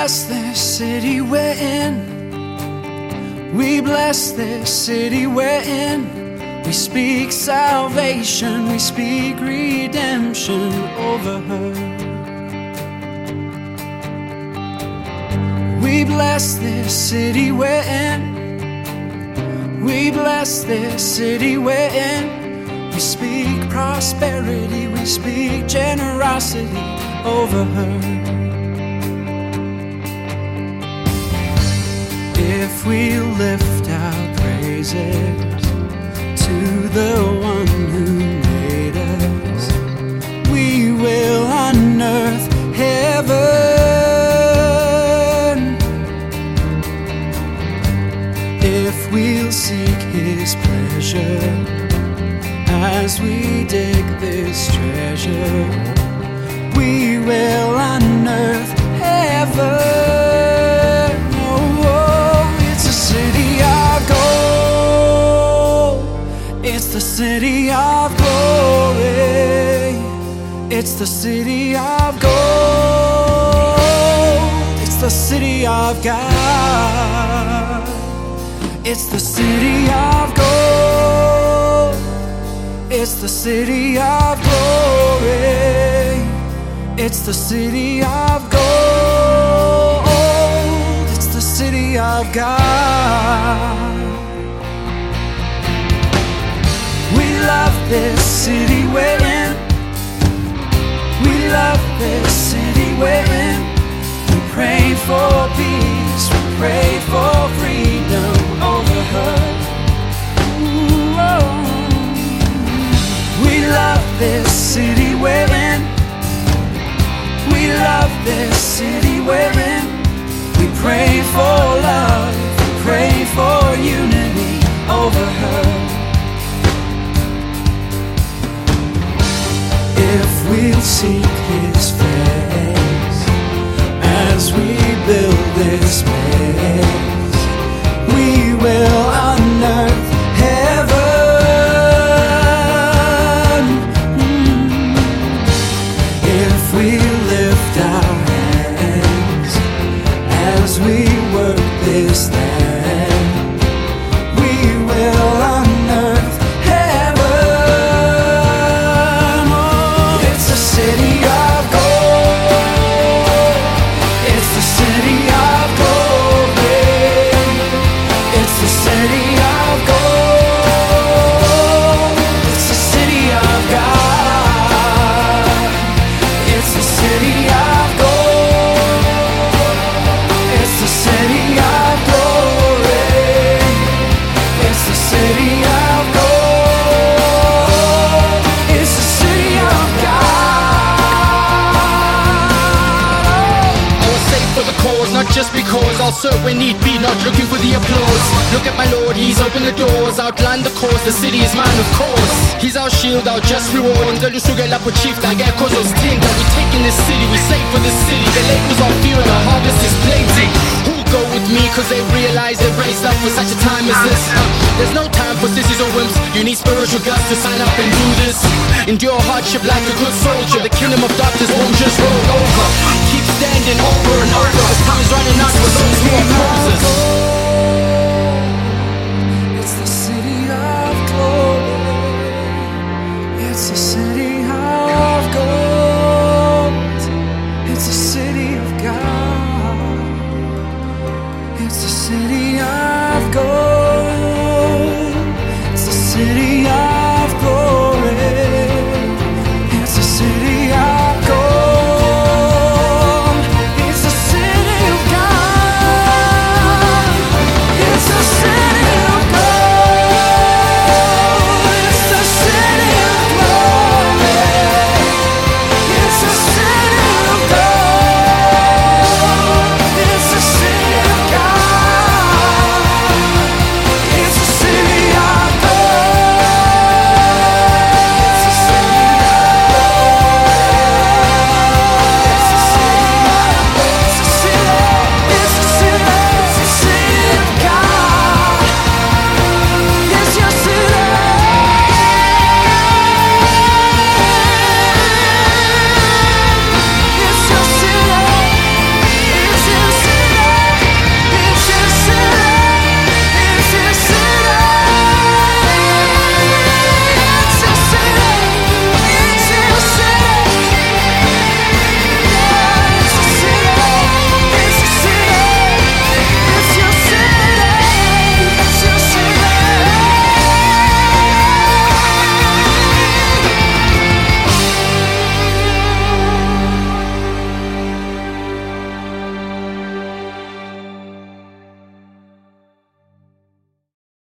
bless this city we're in. We bless this city we're in. We speak salvation, we speak redemption over her. We bless this city we're in. We bless this city we're in. We speak prosperity, we speak generosity over her. If we lift our praises to the one who made us, we will unearth heaven. If we'll seek his pleasure as we dig this treasure, we will unearth heaven. Oh, it's a city of gold. It's the city of glory. It's the city of gold. It's the city of God. It's the city of gold. It's the city of glory. It's the city of gold. It's the city of God. We love this city we're in. We love this city we're in. We pray for peace. We pray for freedom over her. Ooh, oh. We love this city we're in. We love this city we're in. We pray for love, we pray for unity over her. If we'll seek his face as we build this place, we will unearth heaven. If we lift our hands as we work this land, we will unearth heaven. Oh, it's a city of gold. It's the city of glory. It's the city of gold. It's the city of God. It's the city of gold. It's the city of glory. It's the city of gold. It's the city of God. I was saved for the cause, not just because. I'll serve when need be, not looking for the applause. Look at my Lord, he's opened the doors, outlined the course. The city is mine, of course. He's our shield, our just reward. Ndelu sugela po chief, like air cause those things that we take in this city. We save for this city. The labels are few and the harvest is plenty. Who'll go with me cause they realize they're raised up for such a time as this? There's no time for sissies or wimps. You need spiritual guts to sign up and do this. Endure hardship like a good soldier. The kingdom of darkness won't just roll over. Keep standing over and over. This time is running out for those who oppose us. It's the city of glory. It's the city